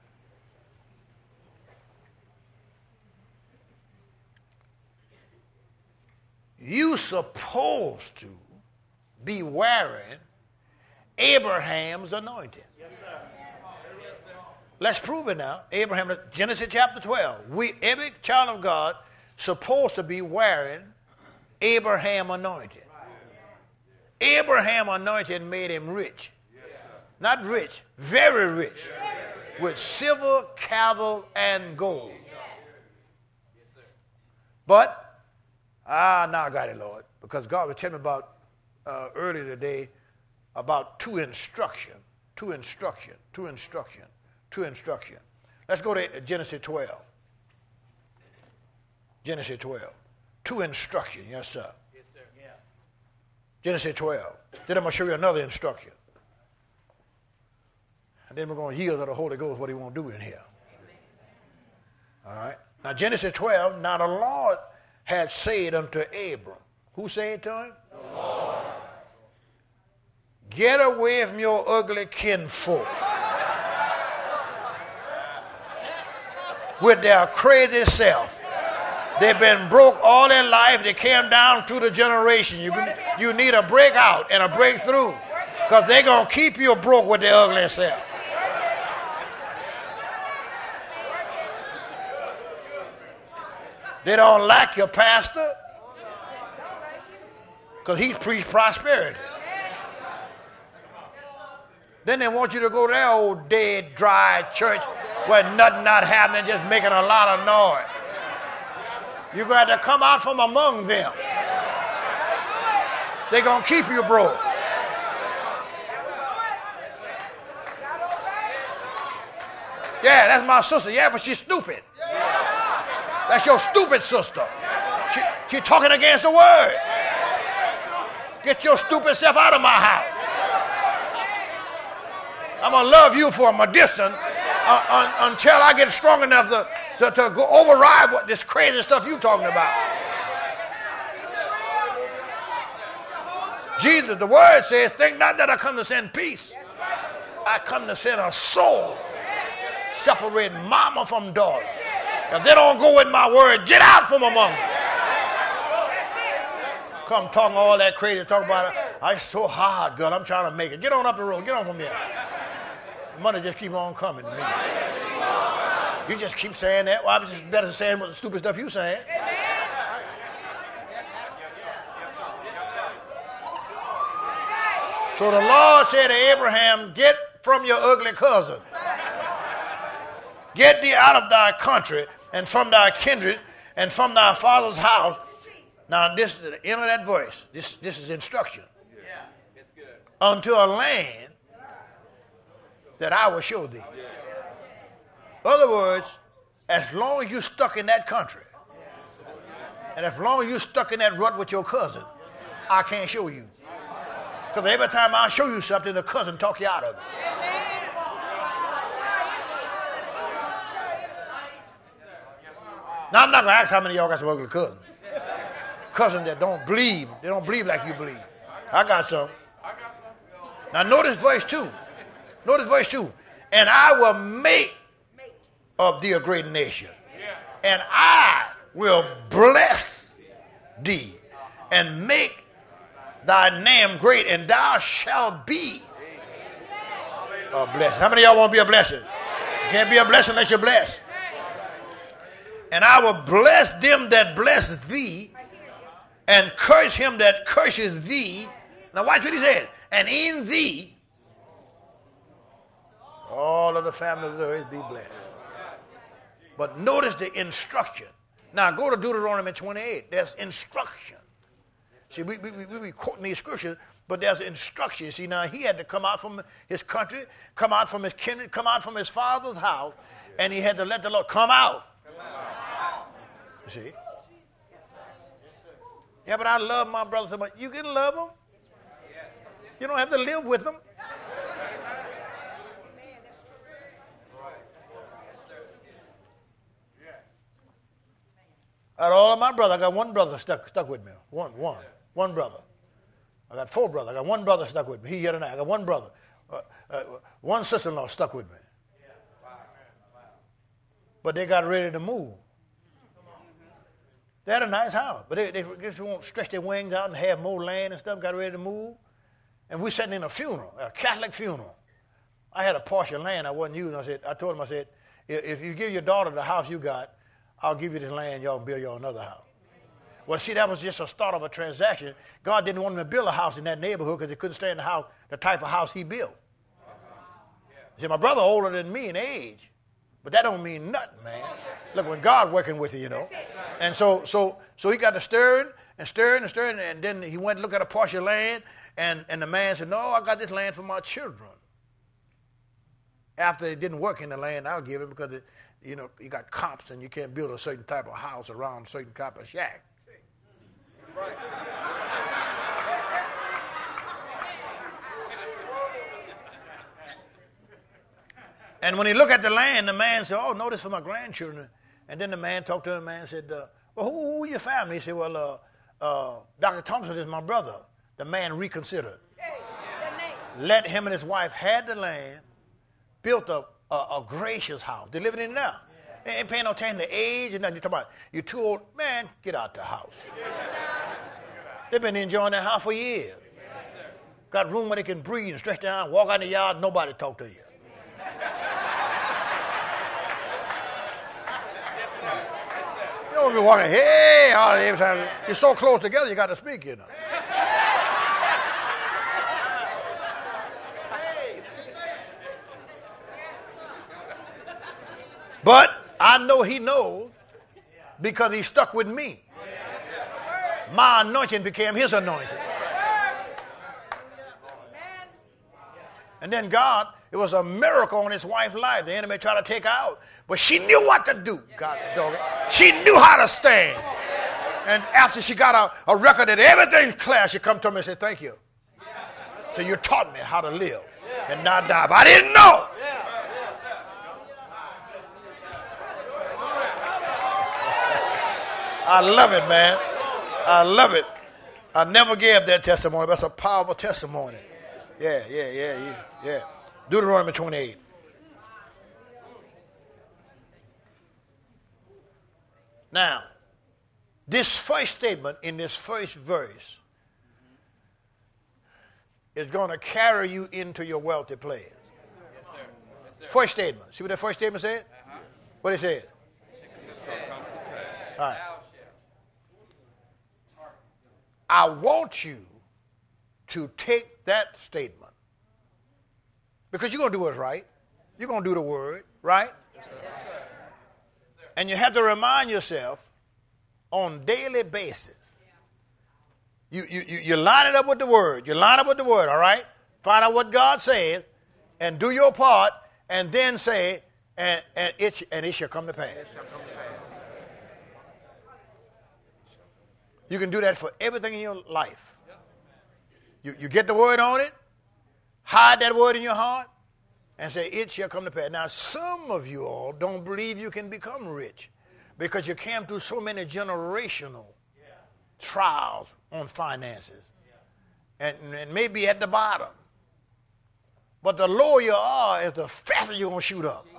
You supposed to be wearing Abraham's anointing. Yes, sir. Yes, sir. Let's prove it now. Abraham, Genesis chapter twelve. We, every child of God, supposed to be wearing Abraham anointing. Abraham anointed made him rich. Not rich, very rich. With silver, cattle, and gold. But, ah, now I got it, Lord. Because God was telling me about, uh, earlier today, about two instruction. Two instruction. Two instruction. Two instruction. Let's go to Genesis twelve. Genesis twelve. Two instruction, yes, sir. Yes, sir. Yeah. Genesis twelve. Then I'm going to show you another instruction. And then we're going to yield to the Holy Ghost what he won't do in here. All right. Now, Genesis twelve, now the Lord had said unto Abram. Who said to him? The Lord. Get away from your ugly kinfolk with their crazy self. They've been broke all their life. They came down through the generation. You, you need a breakout and a breakthrough because they're going to keep you broke with their ugly self. They don't like your pastor because he's preached prosperity. Then they want you to go to their old dead, dry church where nothing not happening, just making a lot of noise. You're going to have to come out from among them. They're going to keep you broke. Yeah, that's my sister. Yeah, but she's stupid. That's your stupid sister. She, she's talking against the word. Get your stupid self out of my house. I'm going to love you from a distance uh, un, until I get strong enough to, to, to go override what this crazy stuff you're talking about. Jesus, the word says, think not that I come to send peace. I come to send a soul. Separate mama from daughter. If they don't go with my word, get out from among them. Come talking all that crazy, talk about it. It's so hard, girl. I'm trying to make it. Get on up the road. Get on from here. Money just keep on coming to me. You just keep saying that. Well, I was just better saying what the stupid stuff you saying. So the Lord said to Abraham, get from your ugly cousin. Get thee out of thy country and from thy kindred and from thy father's house. Now, this is the end of that voice. This, this is instruction. Yeah, it's good. Unto a land that I will show thee. In other words, as long as you're stuck in that country, and as long as you're stuck in that rut with your cousin, I can't show you. Because every time I show you something, the cousin talk you out of it. Now, I'm not going to ask how many of y'all got some ugly cousins. Cousins that don't believe. They don't believe like you believe. I got some. Now, notice verse two. Notice verse two. And I will make of thee a great nation. And I will bless thee and make thy name great, and thou shalt be a blessing. How many of y'all want to be a blessing? You can't be a blessing unless you're blessed. And I will bless them that bless thee, and curse him that curses thee. Now watch what he says. And in thee, all of the families of the earth be blessed. But notice the instruction. Now go to Deuteronomy twenty-eight. There's instruction. See, we we we, we be quoting these scriptures, But there's instructions. See, now he had to come out from his country, come out from his kindred, come out from his father's house, and he had to let the Lord come out. You see? Yeah, but I love my brother so much. You can love them. You don't have to live with them. Out of all of my brothers, I got one brother stuck stuck with me. One, one, one brother. I got four brothers. I got one brother stuck with me. He here tonight. I got one brother. Uh, uh, one sister-in-law stuck with me. But they got ready to move. They had a nice house, but they, they just won't stretch their wings out and have more land and stuff. Got ready to move, and we sitting in a funeral, a Catholic funeral. I had a portion of land I wasn't using. I said, I told him, I said, if you give your daughter the house you got, I'll give you this land. Y'all build y'all another house. Well, see, that was just a start of a transaction. God didn't want him to build a house in that neighborhood because he couldn't stand the house, the type of house he built. See, my brother older than me in age, but that don't mean nothing, man. Look, when God working with you, you know. And so, so, so he got to stirring and stirring and stirring, and then he went to look at a portion of land, and, and the man said, no, I got this land for my children. After it didn't work in the land, I'll give it because, it, you know, you got comps and you can't build a certain type of house around a certain type of shack. Right. And when he looked at the land, the man said, oh, no, this is for my grandchildren. And then the man talked to the man and said, uh, well, who, who are your family? He said, well, uh, uh, Doctor Thompson is my brother. The man reconsidered. Hey, let him and his wife had the land, built a, a, a gracious house. They're living in it now. They ain't paying no attention to age and nothing. You're talking about, you're too old. Man, get out the house. They've been enjoying that house for years. Got room where they can breathe and stretch down, walk out in the yard, nobody talk to you. You don't be walking, hey, all every time. You're so close together, you got to speak, you know. But I know he knows because he stuck with me. My anointing became his anointing. And then God, it was a miracle on his wife's life. The enemy tried to take her out, but she knew what to do. God, dog it. She knew how to stand. And after she got a, a record that everything's clear, she come to me and said, thank you. So you taught me how to live and not die. But I didn't know. I love it, man. I love it. I never gave that testimony. That's a powerful testimony. Yeah, yeah, yeah, yeah, yeah. Deuteronomy twenty-eight. Now, this first statement in this first verse is going to carry you into your wealthy place. Yes, sir. Yes, sir. First statement. See what that first statement said? Uh-huh. What it said? All right. I want you to take that statement because you're going to do what's right. You're going to do the word, right? Yes, sir. Yes, sir. And you have to remind yourself on a daily basis. You, you, you, you line it up with the word. You line up with the word, all right? Find out what God says and do your part and then say, and, and, it, and it shall come to pass. You can do that for everything in your life. You, you get the word on it, hide that word in your heart, and say, it shall come to pass. Now, some of you all don't believe you can become rich because you came through so many generational trials on finances. And, and maybe at the bottom. But the lower you are, is the faster you're going to shoot up.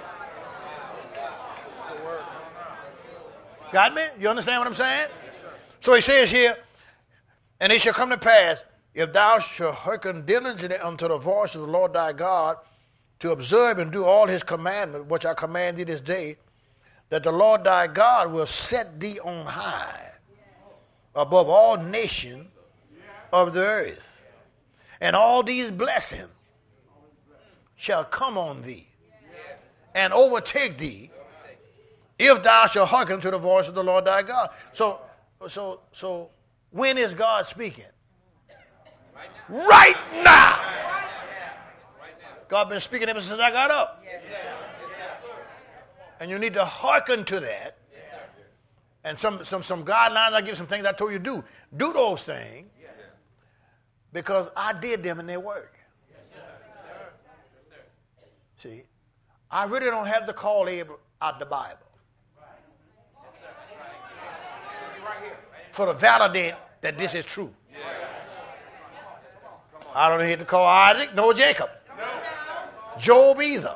Got me? You understand what I'm saying? So he says here, and it shall come to pass, if thou shalt hearken diligently unto the voice of the Lord thy God, to observe and do all his commandments, which I command thee this day, that the Lord thy God will set thee on high above all nations of the earth. And all these blessings shall come on thee and overtake thee if thou shalt hearken to the voice of the Lord thy God. So, so, so when is God speaking? Right now. right now. God been speaking ever since I got up. And you need to hearken to that. And some, some, some guidelines I give, some things I told you to do. Do those things because I did them and they work. See, I really don't have to call Abel out the Bible for to validate that this is true. I don't have to call Isaac, nor Jacob. Job either.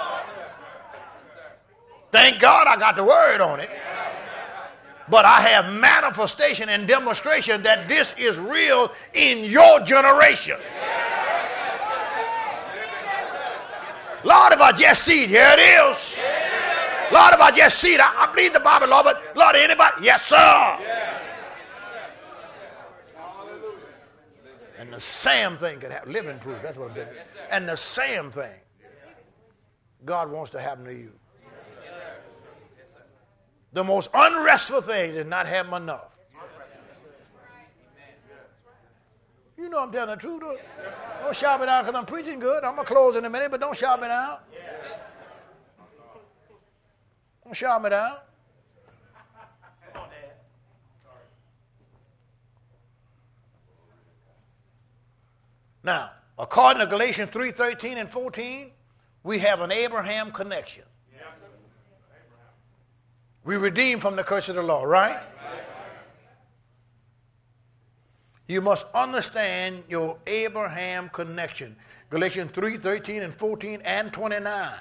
Thank God I got the word on it. But I have manifestation and demonstration that this is real in your generation. Lord, if I just see it, here it is. Lord, if I just see it, I, I believe the Bible, Lord, but Lord, anybody? Yes, sir. And the same thing can happen. Living proof, that's what I'm saying. And the same thing God wants to happen to you. The most unrestful thing is not having enough. You know I'm telling the truth. Don't, don't shout me down because I'm preaching good. I'm going to close in a minute, but don't shout me down. Don't shout me down. Now, according to Galatians three thirteen and fourteen, we have an Abraham connection. We redeemed from the curse of the law, right? You must understand your Abraham connection. Galatians three thirteen and fourteen and twenty-nine.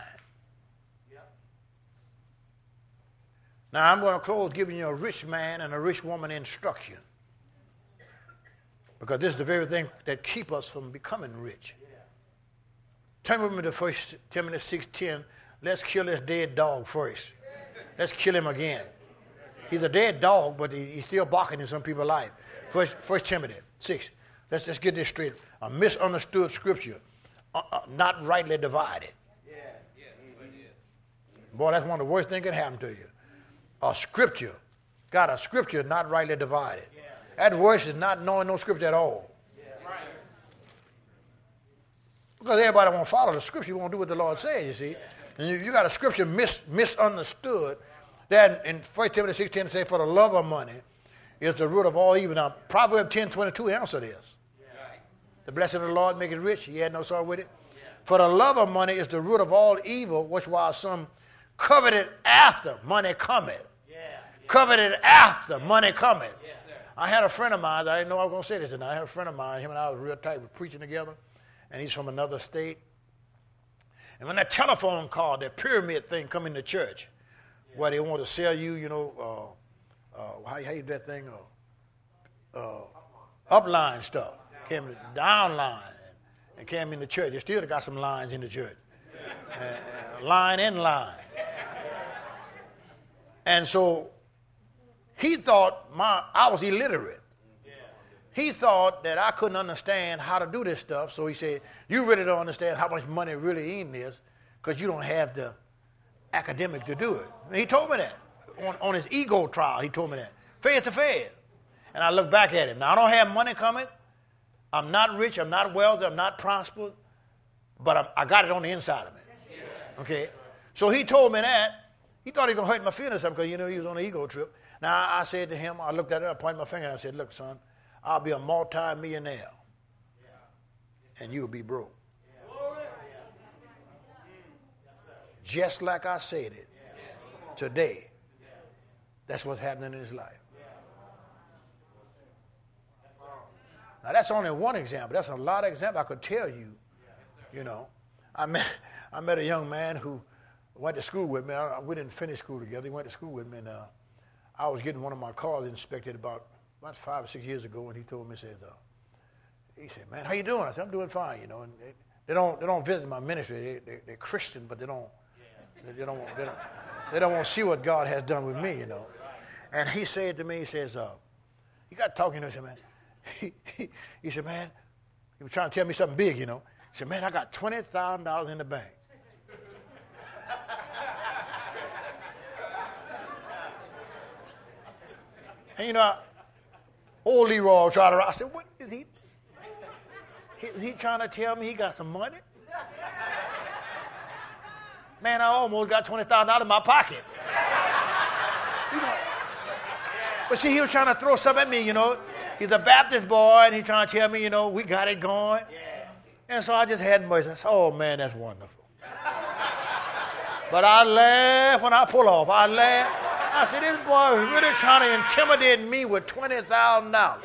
Now, I'm going to close giving you a rich man and a rich woman instruction. Because this is the very thing that keeps us from becoming rich. Turn with me to First Timothy six ten. Let's kill this dead dog first. Let's kill him again. He's a dead dog, but he, he's still barking in some people's life. First, First Timothy six. Let's just get this straight. A misunderstood scripture, uh, uh, not rightly divided. Yeah. Boy, that's one of the worst things that can happen to you. A scripture, got a scripture not rightly divided. Yeah. That worse is not knowing no scripture at all. Yeah. Right. Because everybody won't follow the scripture, won't do what the Lord says, you see. And you, you got a scripture mis, misunderstood. That in First Timothy six ten say, for the love of money is the root of all evil. Now, Proverbs ten twenty-two answer this. Yeah. The blessing of the Lord make it rich. He had no sorrow with it. Yeah. For the love of money is the root of all evil, which while some coveted after money cometh. Yeah. Yeah. Coveted after money cometh. Yes, I had a friend of mine, I didn't know I was going to say this tonight. I had a friend of mine, him and I was real tight, we were preaching together, and he's from another state. And when that telephone call, that pyramid thing come in the church, yeah. where they want to sell you, you know, uh, uh, how, how you do that thing? Uh, uh, upline stuff. Came in the downline and came in the church. They still got some lines in the church. Uh, line in line. And so he thought my I was illiterate. He thought that I couldn't understand how to do this stuff. So he said, you really don't understand how much money really in this because you don't have the academic to do it. And he told me that. On, on his ego trial, he told me that. Face to face. And I look back at him. Now, I don't have money coming. I'm not rich. I'm not wealthy. I'm not prosperous. But I, I got it on the inside of me. Okay? So he told me that. He thought he was going to hurt my feelings because, you know, he was on an ego trip. Now, I said to him, I looked at him, I pointed my finger, and I said, look, son, I'll be a multi-millionaire, and you'll be broke. Just like I said it today. That's what's happening in his life. Now, that's only one example. That's a lot of examples I could tell you, you know. I met, I met a young man who went to school with me. I, we didn't finish school together. He went to school with me, and uh, I was getting one of my cars inspected about About five or six years ago, and he told me, he said, uh, he said, man, how you doing? I said, I'm doing fine, you know. And they, they don't, they don't visit my ministry. They, they, they're Christian, but they don't, they, they don't, they don't, they don't want to see what God has done with me, you know. And he said to me, he says, uh, he got talking to me, he said, man, he, he, he said, man, he was trying to tell me something big, you know. He said, man, I got twenty thousand dollars in the bank. And you know, old Leroy tried to. I said, "What is he? He, he trying to tell me he got some money? Man, I almost got twenty thousand dollars in my pocket. You know, but see, he was trying to throw something at me, you know. He's a Baptist boy, and he's trying to tell me, you know, we got it going. And so I just had mercy. I said, oh, man, that's wonderful. But I laugh when I pull off. I laugh. I said, this boy is really trying to intimidate me with twenty thousand dollars.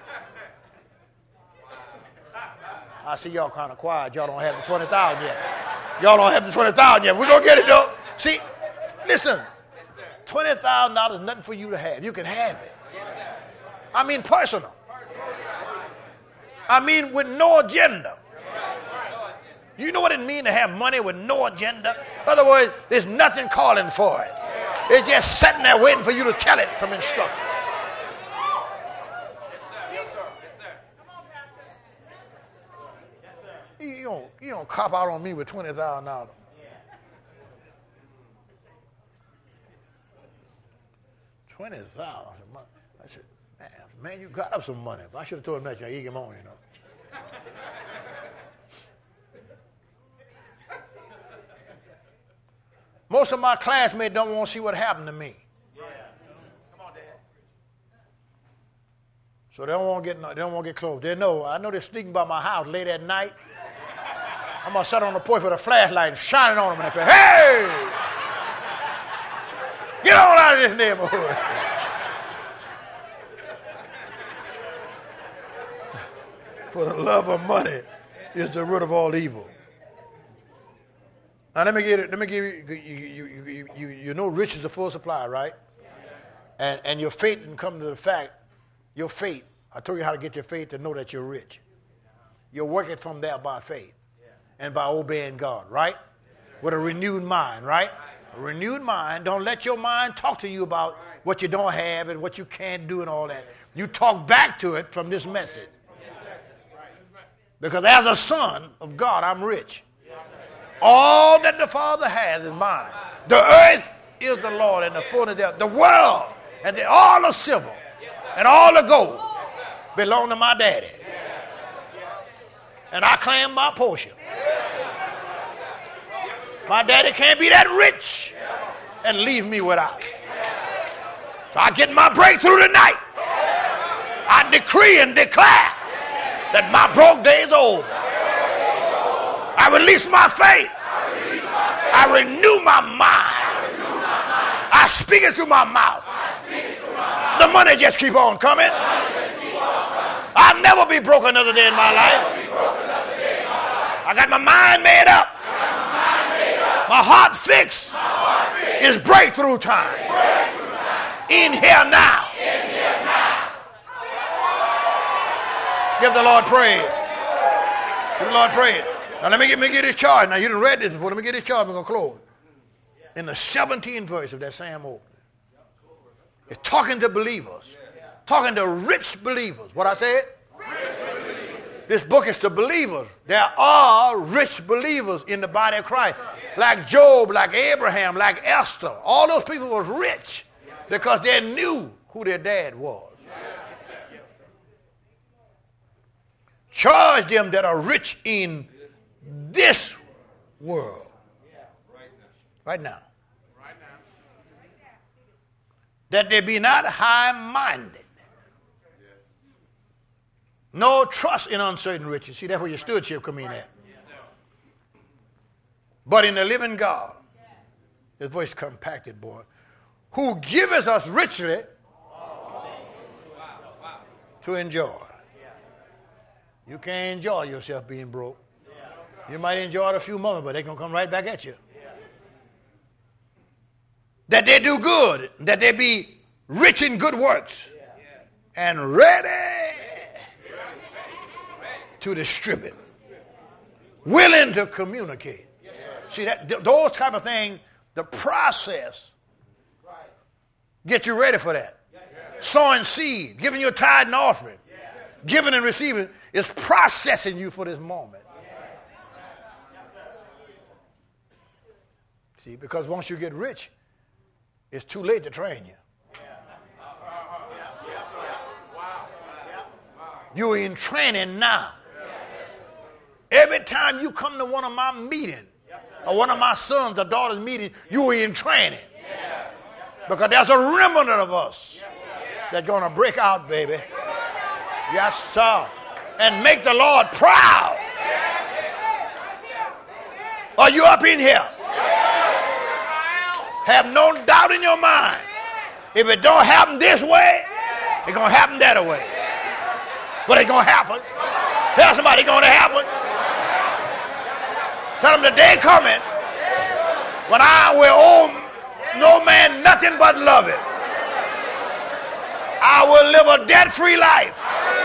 I see y'all kind of quiet. Y'all don't have the twenty thousand dollars yet. Y'all don't have the twenty thousand dollars yet. We're going to get it, though. See, listen, twenty thousand dollars is nothing for you to have. You can have it. I mean personal. I mean with no agenda. You know what it means to have money with no agenda? In other words, there's nothing calling for it. It's just sitting there waiting for you to tell it some instruction. Yes, sir. Yes, sir. You don't, you don't cop out on me with twenty thousand dollars. twenty thousand dollars. I said, man, man, you got up some money. I should have told him that. You know, egg him on, you know. Most of my classmates don't want to see what happened to me. Yeah. Come on, Dad. So they don't want to get they don't want to get close. They know. I know they're sneaking by my house late at night. I'm gonna sit on the porch with a flashlight and shining on them and they say, "Hey, get on out of this neighborhood." For the love of money is the root of all evil. Now let me give it. Let me give you. You, you, you, you, you know, riches are full supply, right? And and your faith can come to the fact. Your faith. I told you how to get your faith to know that you're rich. You're working from there by faith and by obeying God, right? With a renewed mind, right? A renewed mind. Don't let your mind talk to you about what you don't have and what you can't do and all that. You talk back to it from this message. Because as a son of God, I'm rich. All that the Father has is mine. The earth is the Lord and the fullness thereof. The world and the, all the silver and all the gold belong to my daddy. And I claim my portion. My daddy can't be that rich and leave me without. So I get my breakthrough tonight. I decree and declare that my broke days are over. I release my faith. I renew my mind. I speak it through my mouth. The money just keep on coming. I'll never be broke another day in my life. I got my mind made up. My heart fixed. It's breakthrough time. In here now. Give the Lord praise. Give the Lord praise. Now let me get, let me get this charge. Now you done read this before. Let me get this charge. We're going to close. In the seventeenth verse of that same opening, it's talking to believers. Talking to rich believers. What I said? Rich believers. This book is to believers. There are rich believers in the body of Christ. Like Job, like Abraham, like Esther. All those people was rich because they knew who their dad was. Charge them that are rich in this world. Right now. That they be not high-minded. No trust in uncertain riches. See, that's where your stewardship come in at. But in the living God, his voice compacted, boy, who giveth us richly to enjoy. You can't enjoy yourself being broke. You might enjoy it a few moments, but they're going to come right back at you. That they do good, that they be rich in good works, and ready to distribute, willing to communicate. See, that th- those type of things, the process get you ready for that. Sowing seed, giving your tithe and offering, giving and receiving is processing you for this moment. See, because once you get rich, it's too late to train you. You're in training now. Every time you come to one of my meetings, yes, or one of my sons or daughters' meetings, you are in training. Yes, because there's a remnant of us yes, that's going to break out, baby. Yes, sir. And make the Lord proud. Are you up in here? Have no doubt in your mind. If it don't happen this way, it's going to happen that way. But it's going to happen. Tell somebody it's going to happen. Tell them the day coming when I will owe no man nothing but love it. I will live a debt-free life.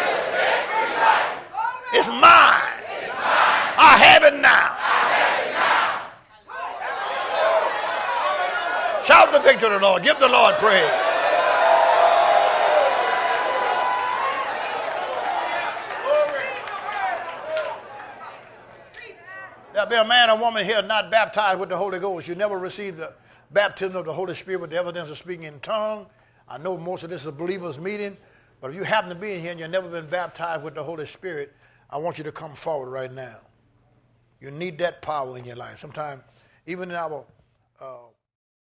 It's mine. I have it now. Shout the victory to the Lord. Give the Lord praise. There'll be a man or woman here not baptized with the Holy Ghost. You never received the baptism of the Holy Spirit with the evidence of speaking in tongues. I know most of this is a believers' meeting, but if you happen to be in here and you've never been baptized with the Holy Spirit, I want you to come forward right now. You need that power in your life. Sometimes, even in our uh,